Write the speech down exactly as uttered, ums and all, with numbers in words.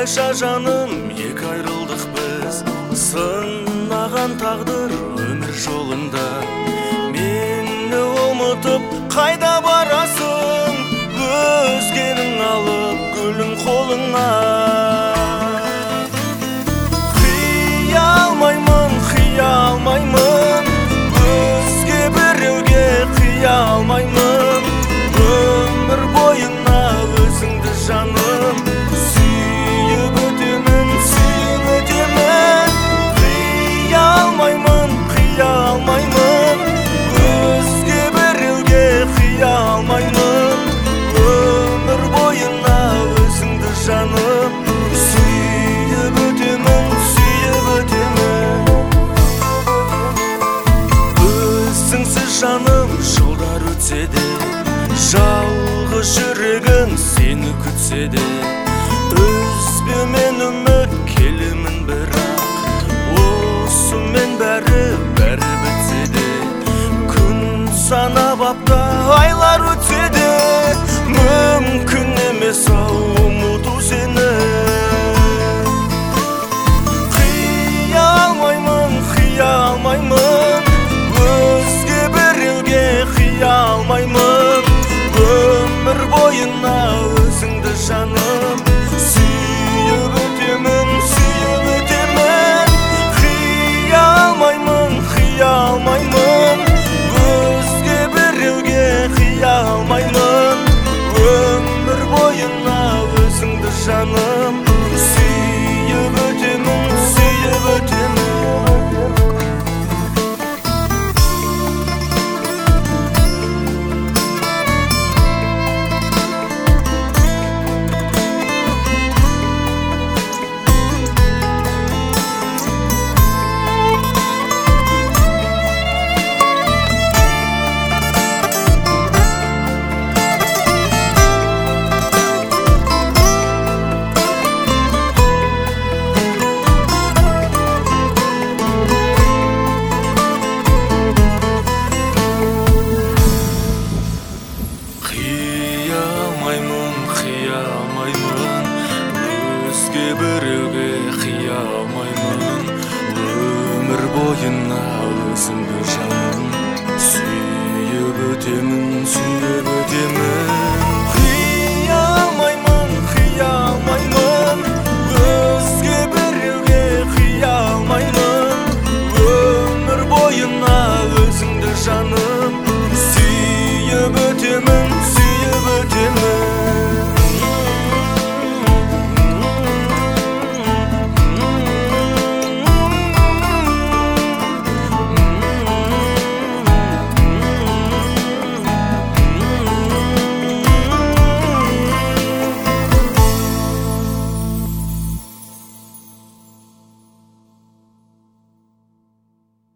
Осылайша жаным екі айрылдық біз, сынаған тағдыр өмір жолында. Мені ұмытып қайда барасың, өзгенің алып гүлің қолыңа. Қия алмаймын, қия алмаймын, өзге біреуге қия алмаймын. Өмір бойына өзіңді жаным, сүйіп өтемін, сүйіп өтемін. Қия алмаймын, қия алмаймын, өзге біреуге қия алмаймын. Өмір бойына өзіңді жаным, сүйіп өтемін, сүйіп өтемін. Өзіңсіз жаным жылдар өтсе де, жалғыз жүрегім сені күтсе де, үзбемен үміт келемін бірақ, осымен бәрі бәрі бітсе де. Күн санап апта айлар өтсе де, мүмкін емес ау ұмыту сені. Қия алмаймын, қия алмаймын, өзге біреуге қия алмаймын. Өмір бойына өзіңді жаным, сүйіп өтемін, сүйіп өтемін. Қия алмаймын, қия алмаймын, өзге біреуге қия алмаймын. Өмір бойына өзіңді жаным, сүйіп өтемін, сүйіп өтемін. Өзге біреуге қия алмаймын. Өмір бойына өзіңді жаным, сүйіп өтемін, сүйіп